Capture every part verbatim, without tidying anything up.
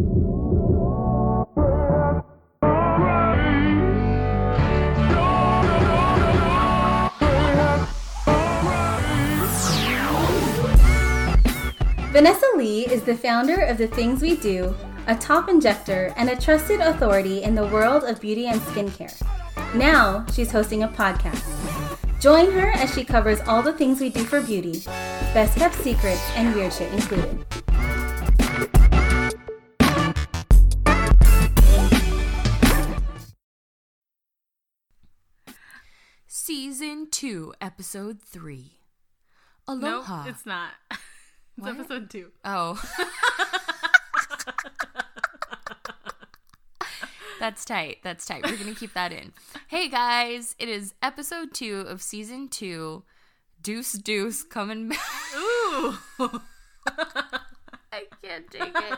Vanessa Lee is the founder of The Things We Do, a top injector and a trusted authority in the world of beauty and skincare. Now, she's hosting a podcast. Join her as she covers all the things we do for beauty, best kept secrets and weird shit included. Season two, episode three. Aloha. No, it's not. It's What? episode two. Oh. That's tight. That's tight. We're going to keep that in. Hey, guys. It is episode two of season two. Deuce Deuce coming back. Ooh. I can't take it.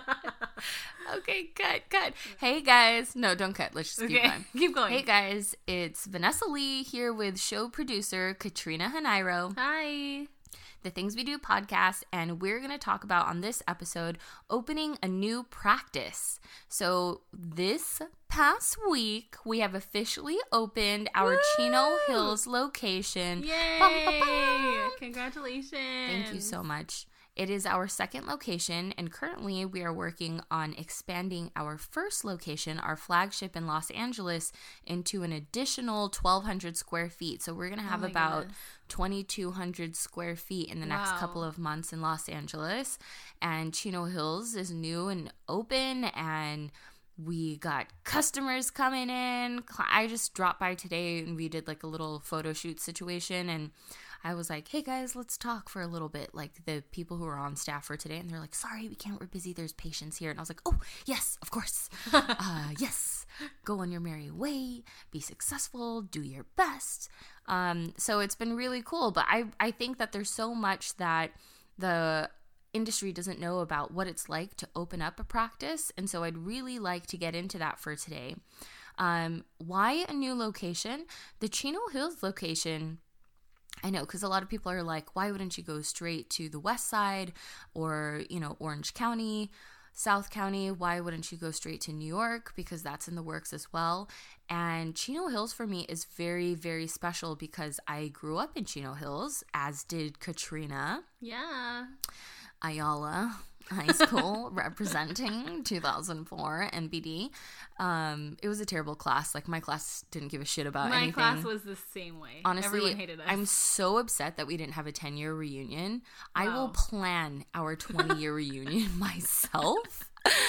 Okay, cut, cut. Hey, guys. No, don't cut. Let's just keep Okay, going. keep going. Hey, guys. It's Vanessa Lee here with show producer Katrina Hanairo. Hi. The Things We Do podcast, and we're going to talk about on this episode opening a new practice. So this past week, we have officially opened our Woo! Chino Hills location. Yay. Bum, bum, bum. Congratulations. Thank you so much. It is our second location, and currently we are working on expanding our first location, our flagship in Los Angeles, into an additional twelve hundred square feet. So we're going to have Oh my about goodness. twenty-two hundred square feet in the next Wow. couple of months in Los Angeles. And Chino Hills is new and open, and we got customers coming in. I just dropped by today and we did like a little photo shoot situation, and I was like, hey guys, let's talk for a little bit. Like the people who are on staff for today, and they're like, sorry, we can't, we're busy. There's patients here. And I was like, oh, yes, of course. uh, yes. Go on your merry way, be successful, do your best. Um, so it's been really cool. But I, I think that there's so much that the industry doesn't know about what it's like to open up a practice. And so I'd really like to get into that for today. Um, why a new location? The Chino Hills location, I know, because a lot of people are like, why wouldn't you go straight to the west side or, you know, Orange County, South County? Why wouldn't you go straight to New York? Because that's in the works as well. And Chino Hills for me is very, very special because I grew up in Chino Hills, as did Katrina Yeah. Ayala High School, representing two thousand four N B D. Um, it was a terrible class. Like, my class didn't give a shit about My anything. class was the same way. Honestly, Everyone hated us. I'm so upset that we didn't have a ten-year reunion. I will Wow. plan our twenty-year reunion myself.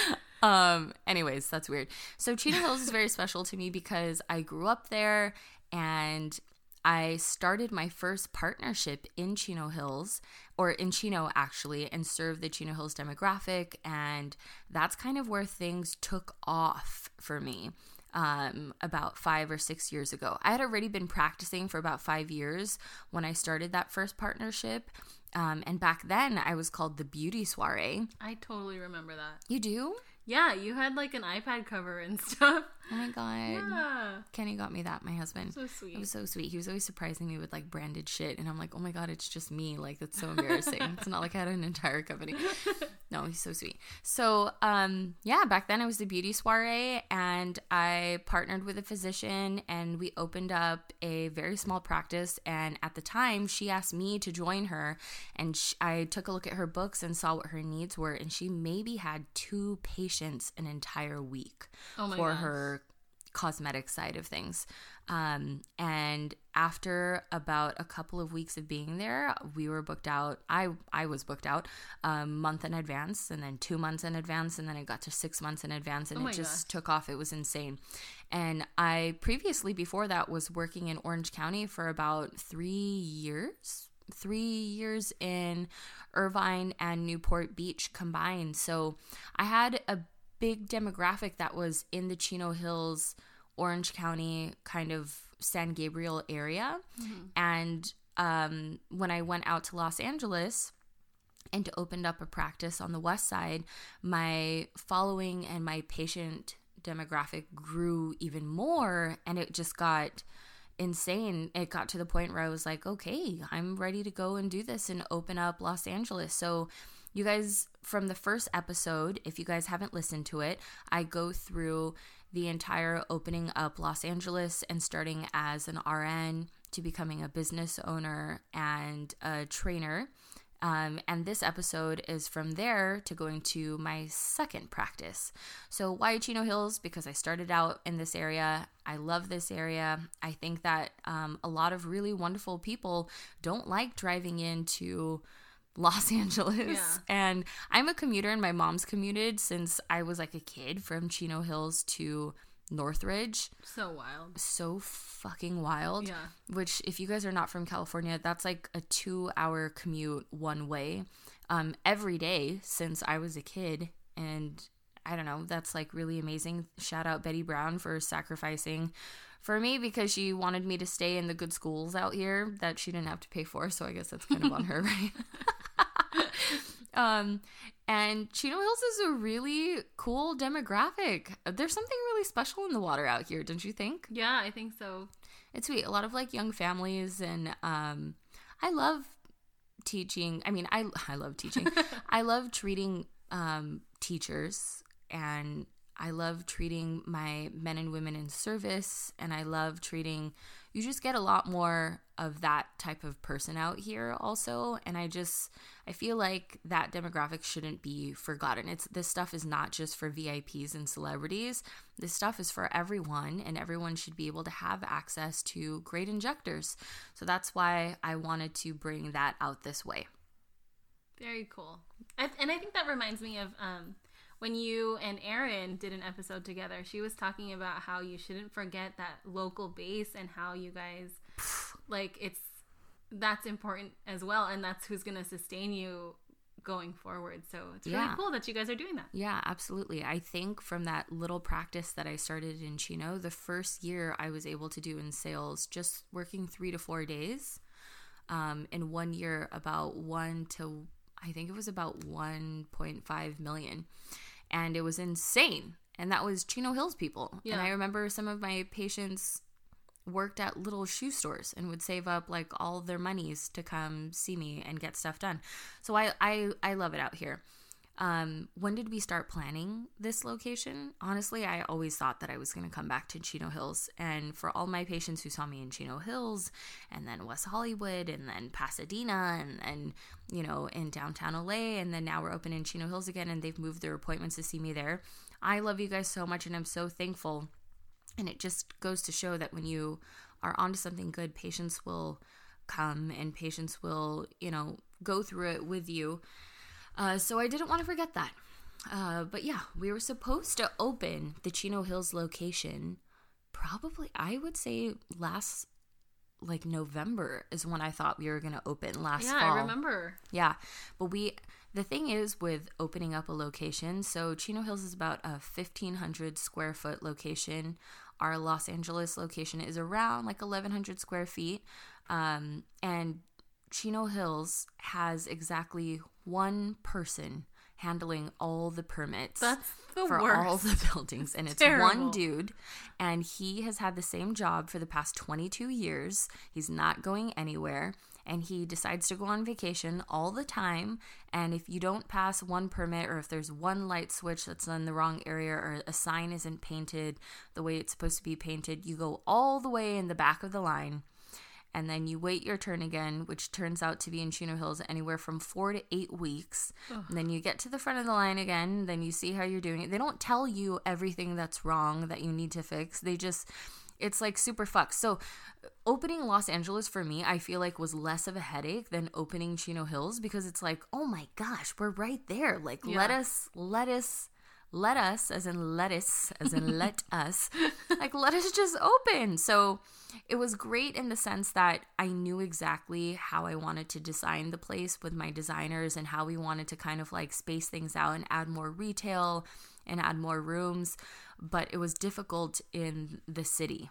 Um, anyways, that's weird. So Chino Hills is very special to me because I grew up there, and I started my first partnership in Chino Hills, or in Chino actually, and served the Chino Hills demographic, and that's kind of where things took off for me. Um, about five or six years ago. I had already been practicing for about five years when I started that first partnership. Um, and back then I was called the Beauty Soiree. I totally remember that. You do? Yeah, you had like an iPad cover and stuff. Oh my God. Yeah. Kenny got me that, my husband. So sweet. It was so sweet. He was always surprising me with like branded shit. And I'm like, oh my God, it's just me. Like, that's so embarrassing. It's not like I had an entire company. No, he's so sweet. So, um, yeah, back then I was the Beauty Soiree, and I partnered with a physician, and we opened up a very small practice. And at the time, she asked me to join her, and sh- I took a look at her books and saw what her needs were. And she maybe had two patients an entire week Oh my for gosh. her cosmetic side of things. Um, and after about a couple of weeks of being there, we were booked out. I, I was booked out a month in advance, and then two months in advance. And then it got to six months in advance, and Oh it my just gosh. took off. It was insane. And I previously before that was working in Orange County for about three years, three years in Irvine and Newport Beach combined. So I had a big demographic that was in the Chino Hills, Orange County, kind of San Gabriel area. Mm-hmm. And um, when I went out to Los Angeles and opened up a practice on the west side, my following and my patient demographic grew even more, and it just got insane. It got to the point where I was like, okay, I'm ready to go and do this and open up Los Angeles. So you guys, from the first episode, if you guys haven't listened to it, I go through the entire opening up Los Angeles and starting as an R N to becoming a business owner and a trainer. Um, and this episode is from there to going to my second practice. So why Chino Hills? Because I started out in this area. I love this area. I think that um, a lot of really wonderful people don't like driving into Los Angeles. Yeah. And I'm a commuter, and my mom's commuted since I was like a kid from Chino Hills to Northridge. So wild. So fucking wild. Yeah. Which, if you guys are not from California, that's like a two hour commute one way um, every day since I was a kid. And I don't know, that's like really amazing. Shout out Betty Brown for sacrificing for me because she wanted me to stay in the good schools out here that she didn't have to pay for. So I guess that's kind of on her, right? Um, and Chino Hills is a really cool demographic. There's something really special in the water out here, don't you think? Yeah, I think so. It's sweet. A lot of like young families, and um, I love teaching. I mean, I I love teaching. I love treating um teachers, and I love treating my men and women in service, and I love treating. You just get a lot more of that type of person out here also, and I just I feel like that demographic shouldn't be forgotten. It's this stuff is not just for V I Ps and celebrities. This stuff is for everyone, and everyone should be able to have access to great injectors. So that's why I wanted to bring that out this way. Very cool. I, and I think that reminds me of um, when you and Erin did an episode together. She was talking about how you shouldn't forget that local base and how you guys, like, it's, that's important as well. And that's who's going to sustain you going forward. So it's really Yeah. cool that you guys are doing that. Yeah, absolutely. I think from that little practice that I started in Chino, the first year I was able to do in sales, just working three to four days. Um, in one year, about one to, I think it was about one point five million. And it was insane. And that was Chino Hills people. Yeah. And I remember some of my patients worked at little shoe stores and would save up like all their monies to come see me and get stuff done. So I, I, I love it out here. Um, when did we start planning this location? Honestly, I always thought that I was going to come back to Chino Hills. And for all my patients who saw me in Chino Hills and then West Hollywood and then Pasadena and, and you know, in downtown L A, and then now we're open in Chino Hills again and they've moved their appointments to see me there. I love you guys so much and I'm so thankful. And it just goes to show that when you are onto something good, patients will come and patients will, you know, go through it with you. Uh, so I didn't want to forget that. Uh, but yeah, we were supposed to open the Chino Hills location probably, I would say last, like November is when I thought we were going to open last Yeah, fall. I remember. Yeah, but we, the thing is with opening up a location, so Chino Hills is about a fifteen hundred square foot location. Our Los Angeles location is around like eleven hundred square feet. Um, and Chino Hills has exactly one person handling all the permits. That's the for worst. all the buildings, and it's Terrible. one dude, and he has had the same job for the past twenty-two years. He's not going anywhere, and he decides to go on vacation all the time. And if you don't pass one permit, or if there's one light switch that's in the wrong area, or a sign isn't painted the way it's supposed to be painted, you go all the way in the back of the line. And then you wait your turn again, which turns out to be in Chino Hills anywhere from four to eight weeks. Ugh. And then you get to the front of the line again. Then you see how you're doing it. They don't tell you everything that's wrong that you need to fix. They just, it's like super fucked. So opening Los Angeles for me, I feel like was less of a headache than opening Chino Hills, because it's like, oh my gosh, we're right there. Like, Yeah. let us, let us. Let us, as in lettuce, as in let us, like let us just open. So it was great in the sense that I knew exactly how I wanted to design the place with my designers and how we wanted to kind of like space things out and add more retail and add more rooms. But it was difficult in the city.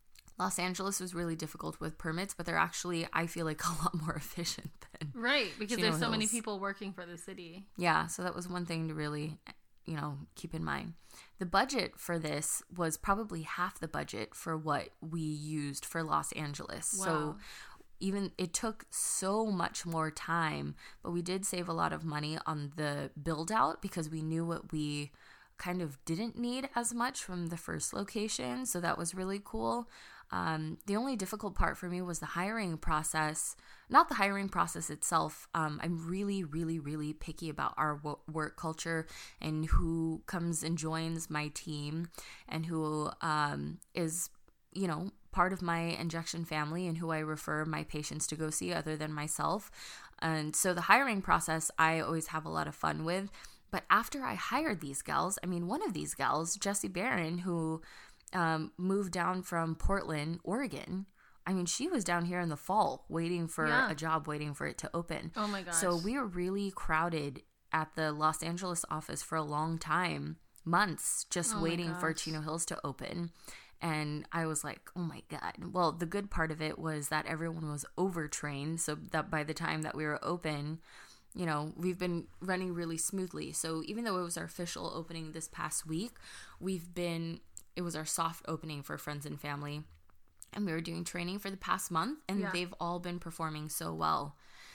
Los Angeles was really difficult with permits, but they're actually, I feel like, a lot more efficient than Right, because Chino there's so many Hills. people working for the city. Yeah, so that was one thing to really, you know, keep in mind. The budget for this was probably half the budget for what we used for Los Angeles. Wow. So even it took so much more time, but we did save a lot of money on the build out because we knew what we kind of didn't need as much from the first location. So that was really cool. Um, the only difficult part for me was the hiring process, not the hiring process itself. Um, I'm really, really, really picky about our w- work culture and who comes and joins my team and who um, is, you know, part of my injection family and who I refer my patients to go see other than myself. And so the hiring process, I always have a lot of fun with. But after I hired these gals, I mean, one of these gals, Jessie Barron, who um, moved down from Portland, Oregon. I mean, she was down here in the fall waiting for Yeah. a job, waiting for it to open. Oh my gosh. So we were really crowded at the Los Angeles office for a long time, months, just Oh my waiting for gosh. Chino Hills to open. And I was like, oh my God. Well, the good part of it was that everyone was overtrained. So that by the time that we were open, you know, we've been running really smoothly. So even though it was our official opening this past week, we've been, it was our soft opening for friends and family. And we were doing training for the past month, and Yeah. they've all been performing so well.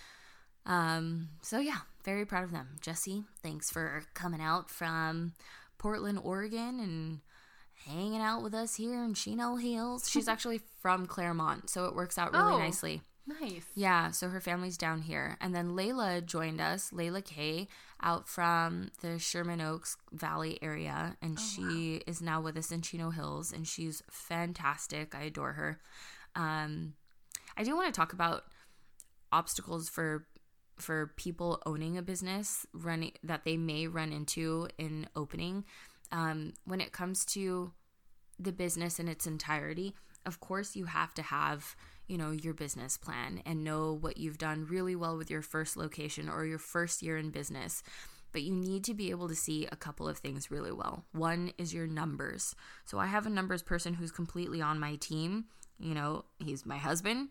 Um, so yeah, very proud of them. Jessie, thanks for coming out from Portland, Oregon, and hanging out with us here in Chino Hills. She's actually from Claremont, so it works out really Oh. nicely. Nice. Yeah, so her family's down here. And then Layla joined us, Layla Kay, out from the Sherman Oaks Valley area. And Oh, she is now with us in Chino Hills, and she's fantastic. I adore her. Um, I do want to talk about obstacles for for people owning a business running that they may run into in opening. Um, when it comes to the business in its entirety, of course you have to have, you know, your business plan and know what you've done really well with your first location or your first year in business. But you need to be able to see a couple of things really well. One is your numbers. So I have a numbers person who's completely on my team. You know, he's my husband.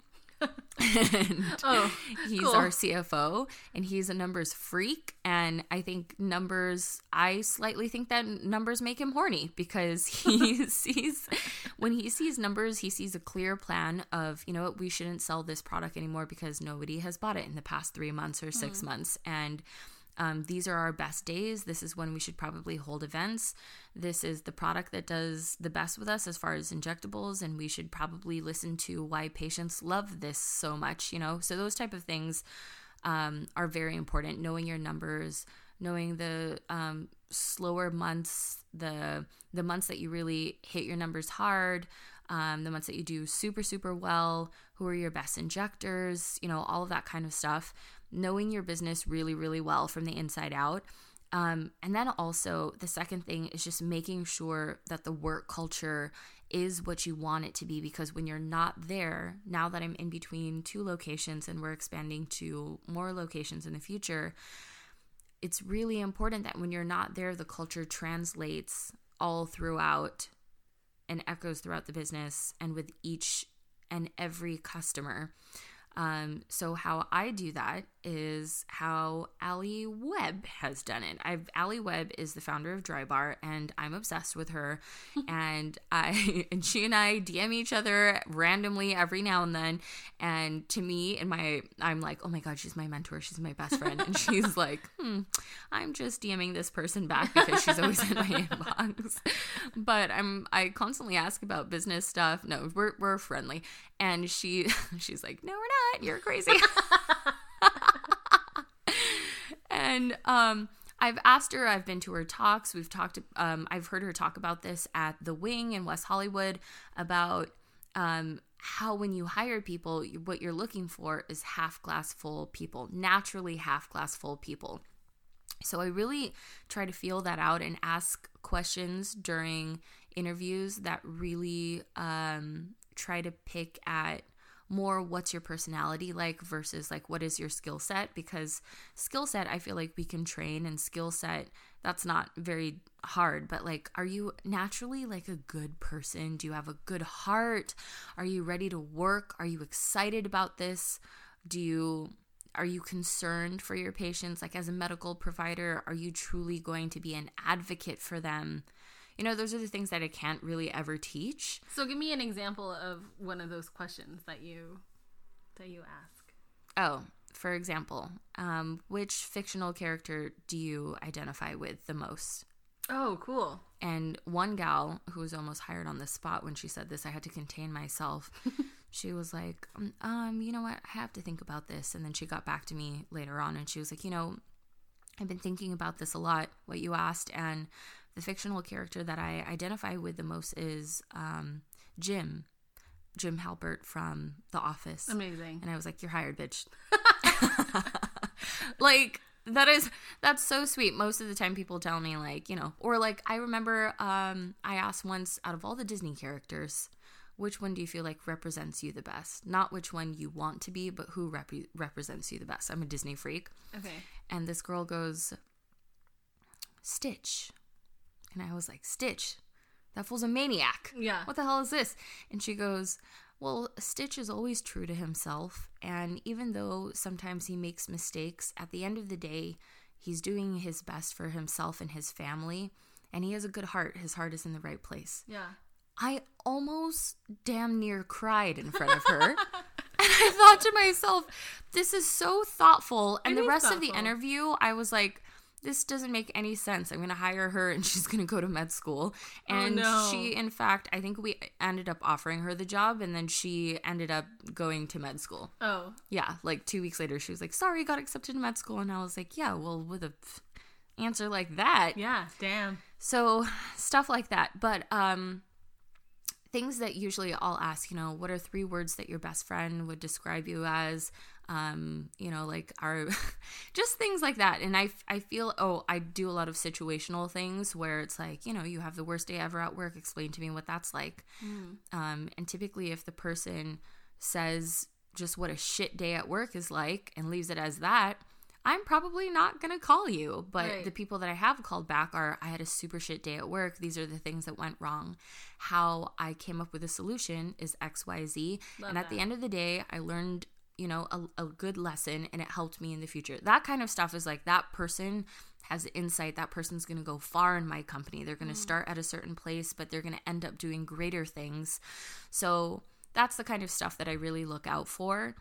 and Oh, he's cool. our C F O, and he's a numbers freak. And I think numbers, I slightly think that numbers make him horny because he sees, when he sees numbers, he sees a clear plan of, you know what, we shouldn't sell this product anymore because nobody has bought it in the past three months or six Mm-hmm. months. And Um, these are our best days. This is when we should probably hold events. This is the product that does the best with us as far as injectables, and we should probably listen to why patients love this so much, you know? So those type of things um, are very important. Knowing your numbers, knowing the um, slower months, the the months that you really hit your numbers hard, um, the months that you do super, super well, who are your best injectors, you know, all of that kind of stuff. Knowing your business really, really well from the inside out. Um, and then also the second thing is just making sure that the work culture is what you want it to be, because when you're not there, now that I'm in between two locations and we're expanding to more locations in the future, it's really important that when you're not there, the culture translates all throughout and echoes throughout the business and with each and every customer. Um, so how I do that is how Allie Webb has done it. I've Allie Webb is the founder of Dry Bar, and I'm obsessed with her. and I and she and I D M each other randomly every now and then. And to me, and my I'm like, oh my god, she's my mentor, she's my best friend. And she's like, hmm, I'm just DMing this person back because she's always in my inbox. But I'm I constantly ask about business stuff. No, we're we're friendly. And she she's like, no, we're not. You're crazy. And um, I've asked her, I've been to her talks. We've talked, um, I've heard her talk about this at The Wing in West Hollywood about um, how when you hire people, what you're looking for is half glass full people, naturally half glass full people. So I really try to feel that out and ask questions during interviews that really um, try to pick at more what's your personality like versus like what is your skill set, because skill set I feel like we can train, and skill set that's not very hard, but like, are you naturally like a good person? Do you have a good heart? Are you ready to work? Are you excited about this? Do you are you concerned for your patients? Like as a medical provider, are you truly going to be an advocate for them? You know, those are the things that I can't really ever teach. So give me an example of one of those questions that you that you ask? Oh, for example, um, which fictional character do you identify with the most? Oh, cool. And one gal who was almost hired on the spot when she said this, I had to contain myself. She was like, um, you know what? I have to think about this. And then she got back to me later on and she was like, you know, I've been thinking about this a lot, what you asked. And the fictional character that I identify with the most is um, Jim. Jim Halpert from The Office. Amazing. And I was like, you're hired, bitch. Like, that is, that's so sweet. Most of the time people tell me, like, you know, or like, I remember um, I asked once, out of all the Disney characters, which one do you feel like represents you the best? Not which one you want to be, but who rep- represents you the best. I'm a Disney freak. Okay. And this girl goes, Stitch. And I was like, Stitch? That fool's a maniac. Yeah. What the hell is this? And she goes, well, Stitch is always true to himself. And even though sometimes he makes mistakes, at the end of the day, he's doing his best for himself and his family. And he has a good heart. His heart is in the right place. Yeah. I almost damn near cried in front of her. And I thought to myself, this is so thoughtful. And It the is rest thoughtful. of the interview, I was like, this doesn't make any sense. I'm going to hire her and she's going to go to med school. And oh, no. she, in fact, I think we ended up offering her the job and then she ended up going to med school. Oh. Yeah, like two weeks later, she was like, sorry, got accepted to med school. And I was like, yeah, well, with a answer like that. Yeah, damn. So stuff like that. But um, things that usually I'll ask, you know, what are three words that your best friend would describe you as? Um, you know, like our, just things like that. And I, I feel, oh, I do a lot of situational things where it's like, you know, you have the worst day ever at work. Explain to me what that's like. Mm. Um, and typically if the person says just what a shit day at work is like and leaves it as that, I'm probably not going to call you. But Right. the people that I have called back are, I had a super shit day at work. These are the things that went wrong. How I came up with a solution is X, Y, Z. Love and at that. the end of the day, I learned, you know, a, a good lesson and it helped me in the future. That kind of stuff is like, that person has insight. That person's going to go far in my company. They're going to Mm. start at a certain place, but they're going to end up doing greater things. So that's the kind of stuff that I really look out for.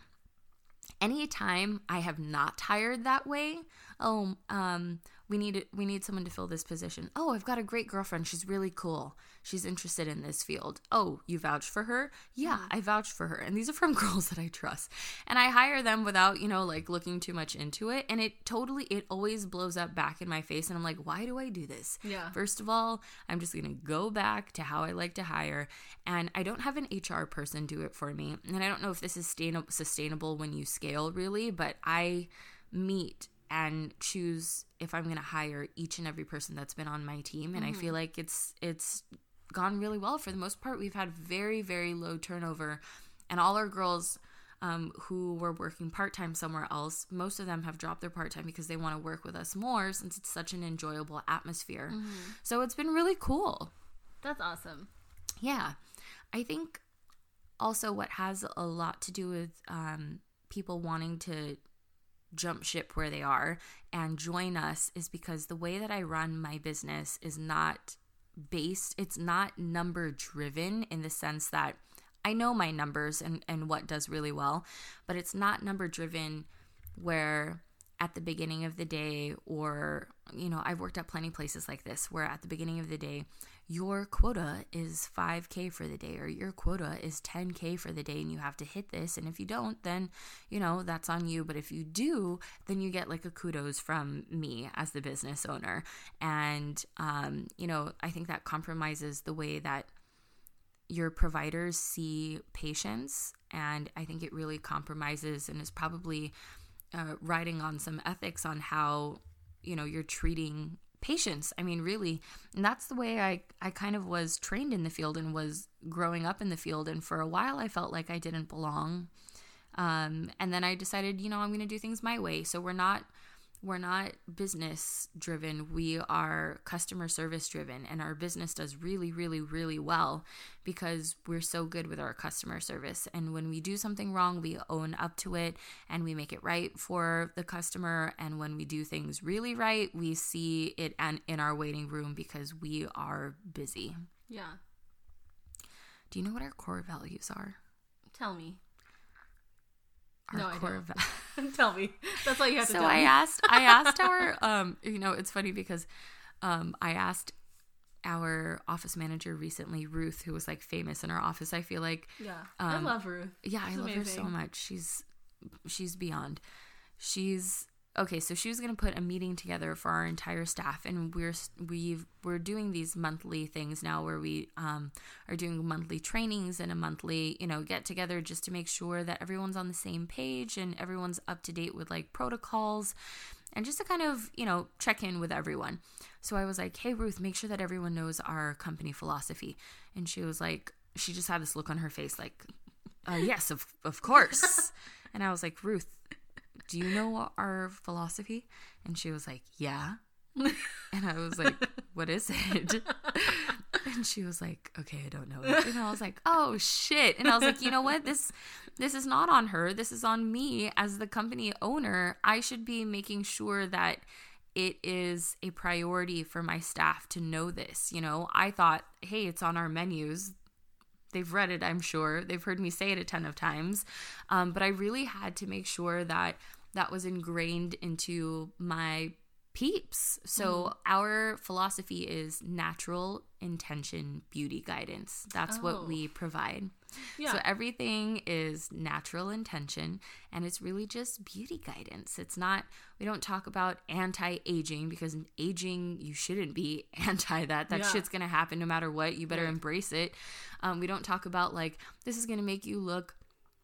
Anytime I have not hired that way, oh, um, we need we need someone to fill this position. Oh, I've got a great girlfriend. She's really cool. She's interested in this field. Oh, you vouched for her? Yeah, Mm. I vouched for her. And these are from girls that I trust. And I hire them without, you know, like looking too much into it. And it totally, it always blows up back in my face. And I'm like, why do I do this? Yeah. First of all, I'm just going to go back to how I like to hire. And I don't have an H R person do it for me. And I don't know if this is sustain- sustainable when you scale really, but I meet and choose if I'm going to hire each and every person that's been on my team. And Mhm. I feel like it's it's gone really well for the most part. We've had very, very low turnover. And all our girls um, who were working part-time somewhere else, most of them have dropped their part-time because they want to work with us more since it's such an enjoyable atmosphere. Mhm. So it's been really cool. That's awesome. Yeah. I think also what has a lot to do with um, people wanting to jump ship where they are and join us is because the way that I run my business is not based, it's not number driven in the sense that I know my numbers and, and what does really well, but it's not number driven where at the beginning of the day, or, you know, I've worked at plenty places like this where at the beginning of the day, your quota is five K for the day, or your quota is ten K for the day, and you have to hit this. And if you don't, then, you know, that's on you. But if you do, then you get like a kudos from me as the business owner. And, um, you know, I think that compromises the way that your providers see patients. And I think it really compromises and is probably uh, riding on some ethics on how, you know, you're treating patients. I mean, really, and that's the way I, I kind of was trained in the field and was growing up in the field. And for a while, I felt like I didn't belong. Um, and then I decided, you know, I'm going to do things my way. So we're not, we're not business driven. We are customer service driven, and our business does really, really, really well because we're so good with our customer service. And when we do something wrong, we own up to it and we make it right for the customer. And when we do things really right, we see it and in our waiting room because we are busy. Yeah. Do you know what our core values are? Tell me. our No, I core don't. va- Tell me. That's all you have to so tell I me. asked I asked our um you know, it's funny because um I asked our office manager recently, Ruth, who was like famous in our office. I feel like Yeah. I um, love Ruth. yeah, I She's love her so amazing. much. She's she's beyond. She's okay. So she was gonna put a meeting together for our entire staff, and we're we've we're doing these monthly things now, where we um are doing monthly trainings and a monthly you know get together just to make sure that everyone's on the same page and everyone's up to date with like protocols, and just to kind of you know check in with everyone. So I was like, hey Ruth, make sure that everyone knows our company philosophy, and she was like, she just had this look on her face like, uh, yes, of of course. And I was like, Ruth, do you know our philosophy? And she was like, yeah. And I was like, what is it? And she was like, okay, I don't know it. And I was like, oh shit. And I was like, you know what? This this is not on her. This is on me as the company owner. I should be making sure that it is a priority for my staff to know this. You know, I thought, hey, it's on our menus. They've read it, I'm sure. They've heard me say it a ton of times. Um, but I really had to make sure that that was ingrained into my peeps. So mm. our philosophy is natural intention beauty guidance. That's oh. what we provide. Yeah. So everything is natural intention, and it's really just beauty guidance. It's not, we don't talk about anti-aging, because aging, you shouldn't be anti that. That yeah. shit's going to happen no matter what. You better right. embrace it. Um, we don't talk about like, this is going to make you look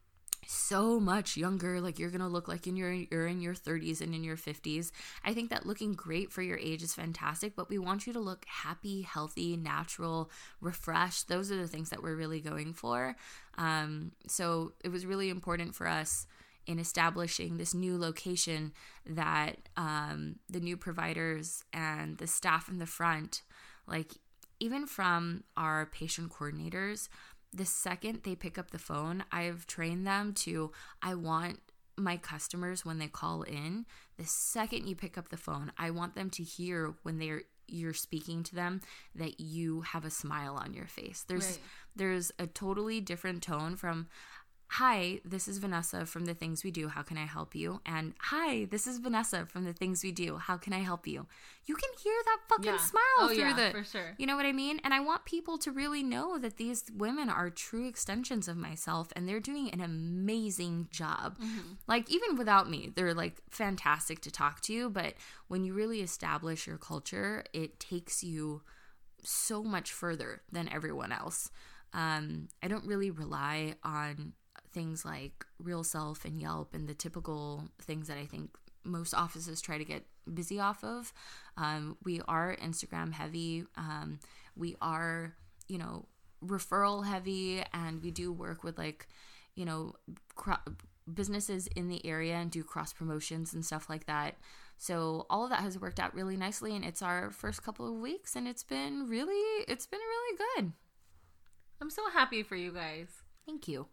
so much younger, like you're gonna look like in your you're in your thirties and in your fifties. I think that looking great for your age is fantastic, but we want you to look happy, healthy, natural, refreshed. Those are the things that we're really going for. Um, so it was really important for us in establishing this new location that um, the new providers and the staff in the front, like even from our patient coordinators, the second they pick up the phone, I've trained them to, I want my customers when they call in, the second you pick up the phone, I want them to hear when they're you're speaking to them that you have a smile on your face. There's right. there's a totally different tone from, hi, this is Vanessa from The Things We Do. How can I help you? And hi, this is Vanessa from The Things We Do. How can I help you? You can hear that fucking yeah. smile oh, through yeah, the, for sure. You know what I mean? And I want people to really know that these women are true extensions of myself, and they're doing an amazing job. Mm-hmm. Like even without me, they're like fantastic to talk to. But when you really establish your culture, it takes you so much further than everyone else. Um, I don't really rely on things like Real Self and Yelp and the typical things that I think most offices try to get busy off of. Um, we are Instagram heavy. Um, we are, you know, referral heavy, and we do work with like, you know, cro- businesses in the area and do cross promotions and stuff like that. So all of that has worked out really nicely, and it's our first couple of weeks, and it's been really, it's been really good. I'm so happy for you guys. Thank you.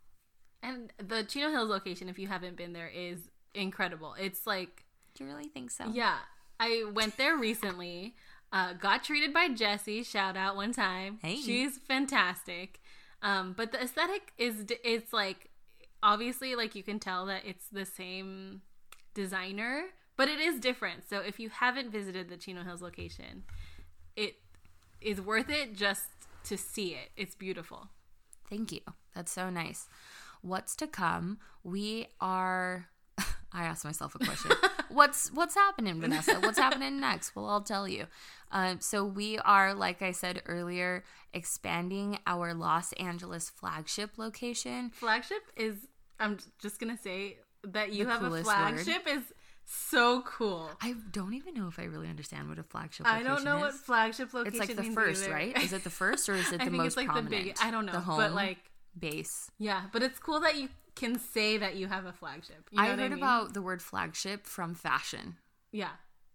And the Chino Hills location, if you haven't been there, is incredible. It's like... Do you really think so? Yeah. I went there recently. Uh, got treated by Jessie. Shout out one time. Hey. She's fantastic. Um, but the aesthetic is... It's like... Obviously, like, you can tell that it's the same designer, but it is different. So if you haven't visited the Chino Hills location, it is worth it just to see it. It's beautiful. Thank you. That's so nice. What's to come? We are... I asked myself a question. what's what's happening, Vanessa? What's happening next? Well, I'll tell you. Um, so we are, like I said earlier, expanding our Los Angeles flagship location. Flagship is... I'm just going to say that you The have a coolest flagship word. is so cool. I don't even know if I really understand what a flagship location I don't know is. what flagship location It's like the means first, either. right? Is it the first, or is it I the think most it's like prominent? the big, I don't know, The home but like base. Yeah, but it's cool that you can say that you have a flagship. You know I what heard I mean? about the word flagship from fashion. Yeah.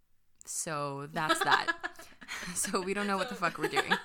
So that's that. So we don't know what the fuck we're doing.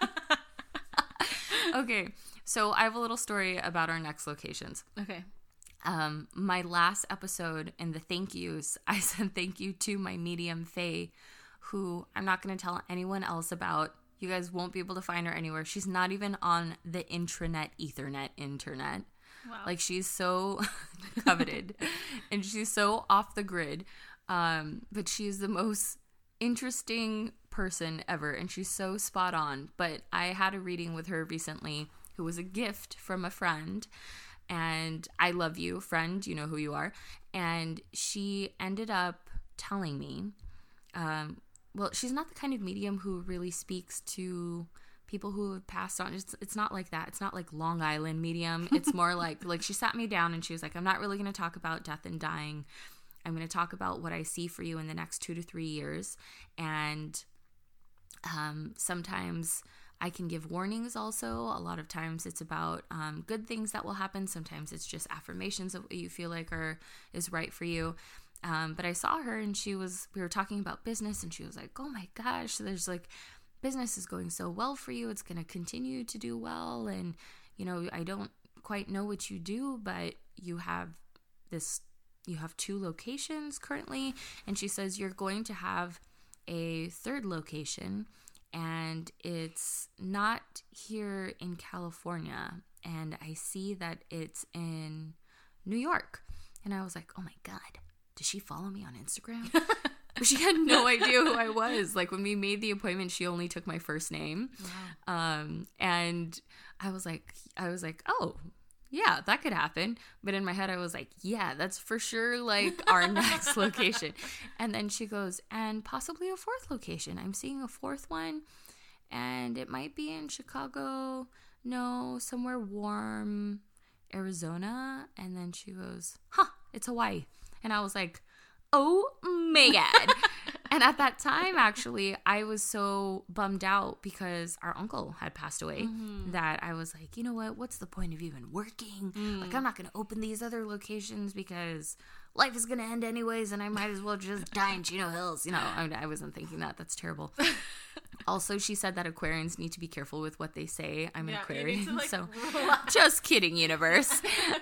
Okay, so I have a little story about our next locations. Okay. Um, my last episode in the thank yous, I said thank you to my medium Faye, who I'm not going to tell anyone else about. You guys won't be able to find her anywhere. She's not even on the intranet, ethernet, internet. Wow. Like, she's so coveted and she's so off the grid. Um, but she's the most interesting person ever, and she's so spot on. But I had a reading with her recently who was a gift from a friend, and I love you, friend, you know who you are. And she ended up telling me, um, well, she's not the kind of medium who really speaks to people who have passed on. It's, it's not like that. It's not like Long Island medium. It's more like, like she sat me down and she was like, I'm not really going to talk about death and dying. I'm going to talk about what I see for you in the next two to three years. And um, sometimes I can give warnings also. A lot of times it's about um, good things that will happen. Sometimes it's just affirmations of what you feel like are is right for you. Um, but I saw her and she was, we were talking about business and she was like, oh my gosh, there's like, business is going so well for you. It's going to continue to do well. And, you know, I don't quite know what you do, but you have this, you have two locations currently. And she says, you're going to have a third location, and it's not here in California. And I see that it's in New York. And I was like, oh my God, does she follow me on Instagram? She had no idea who I was. Like, when we made the appointment, she only took my first name. Wow. Um, and I was like, I was like, oh, yeah, that could happen. But in my head, I was like, yeah, that's for sure, like, our next location. And then she goes, and possibly a fourth location. I'm seeing a fourth one, and it might be in Chicago. No, somewhere warm, Arizona. And then she goes, huh, it's Hawaii. And I was like, oh my God. And at that time, actually, I was so bummed out because our uncle had passed away mm-hmm. that I was like, you know what? What's the point of even working? Mm. Like, I'm not going to open these other locations because life is going to end anyways, and I might as well just die in Chino Hills. You know, I, I wasn't thinking that. That's terrible. Also, she said that Aquarians need to be careful with what they say. I'm an yeah, Aquarian, to, like, so just kidding, universe.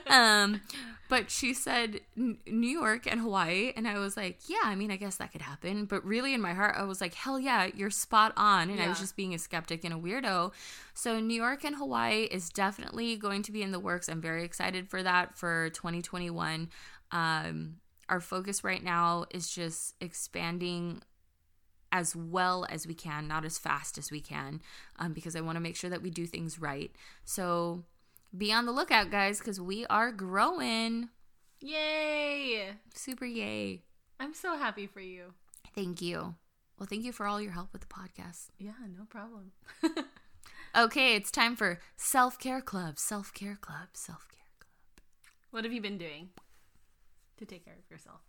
Um, but she said N- New York and Hawaii, and I was like, yeah, I mean, I guess that could happen. But really, in my heart, I was like, hell yeah, you're spot on. And yeah. I was just being a skeptic and a weirdo. So New York and Hawaii is definitely going to be in the works. I'm very excited for that for twenty twenty-one. Um, our focus right now is just expanding as well as we can, not as fast as we can, um, because I want to make sure that we do things right. So be on the lookout, guys, because we are growing. Yay! Super yay. I'm so happy for you. Thank you. Well, thank you for all your help with the podcast. Yeah, no problem. Okay, it's time for Self-Care Club, Self-Care Club, Self-Care Club. What have you been doing to take care of yourself?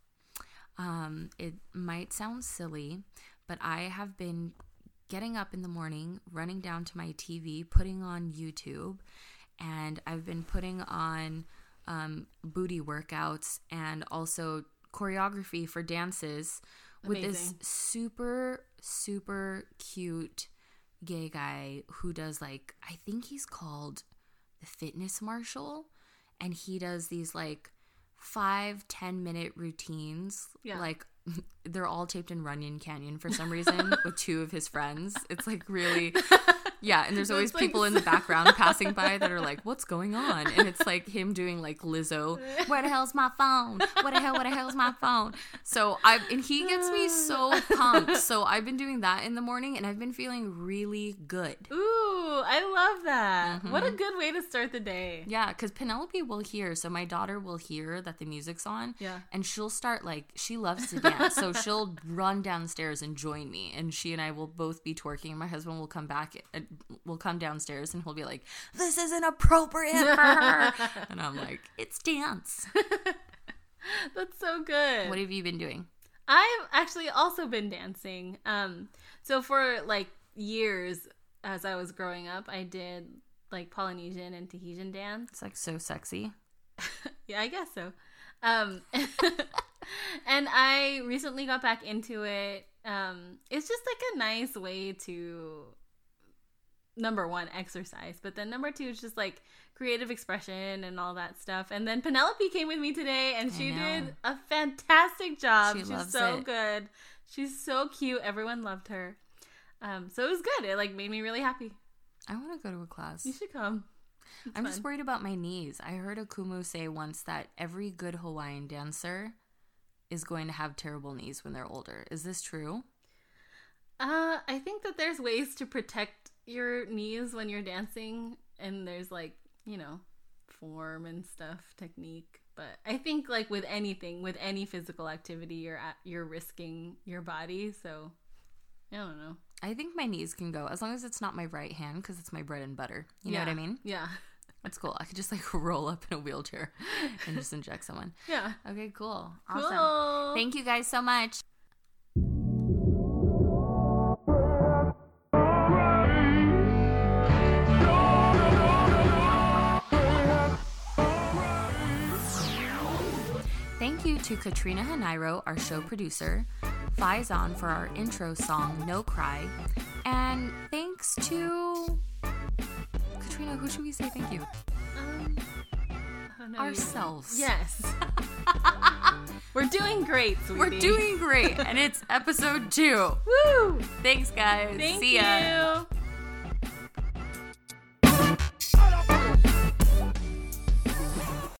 Um, it might sound silly, but I have been getting up in the morning, running down to my T V, putting on YouTube, and I've been putting on um, booty workouts and also choreography for dances. Amazing. With this super, super cute gay guy who does, like, I think he's called the Fitness Marshal, and he does these, like, five, ten minute routines. Yeah. Like, they're all taped in Runyon Canyon for some reason with two of his friends. It's like really, yeah. And there's always like people in the background passing by that are like, what's going on? And it's like him doing like Lizzo, where the hell's my phone? What the hell, what the hell's my phone? So I, and he gets me so pumped. So I've been doing that in the morning and I've been feeling really good. Ooh, I love that. Mm-hmm. What a good way to start the day. Yeah. Cause Penelope will hear. So my daughter will hear that the music's on. Yeah. And she'll start like, she loves to dance. So she'll run downstairs and join me, and she and I will both be twerking. My husband will come back, uh, will come downstairs, and he'll be like, "This isn't appropriate for her," and I'm like, "It's dance." That's so good. What have you been doing? I've actually also been dancing. Um, so for like years, as I was growing up, I did like Polynesian and Tahitian dance. It's like so sexy. Yeah, I guess so. Um, and I recently got back into it. Um, it's just like a nice way to, number one, exercise, but then number two is just like creative expression and all that stuff. And then Penelope came with me today, and she did a fantastic job. She She's so it. good. She's so cute. Everyone loved her. Um, so it was good. It like made me really happy. I want to go to a class. You should come. It's I'm fun. just worried about my knees. I heard a Kumu say once that every good Hawaiian dancer is going to have terrible knees when they're older. Is this true? Uh, I think that there's ways to protect your knees when you're dancing, and there's like, you know, form and stuff, technique. But I think like with anything, with any physical activity, you're at, you're risking your body. So I don't know. I think my knees can go as long as it's not my right hand because it's my bread and butter. You yeah. know what I mean? Yeah. That's cool. I could just like roll up in a wheelchair and just inject someone. Yeah. Okay, cool. Awesome. Cool. Thank you guys so much. Thank you to Katrina Hanairo, our show producer, Faizan for our intro song, No Cry, and thanks to Katrina, who should we say thank you? Um, oh, no, Ourselves. you- Yes. We're doing great, sweetie. We're doing great, and it's episode two. Woo! Thanks, guys. Thank See ya. you.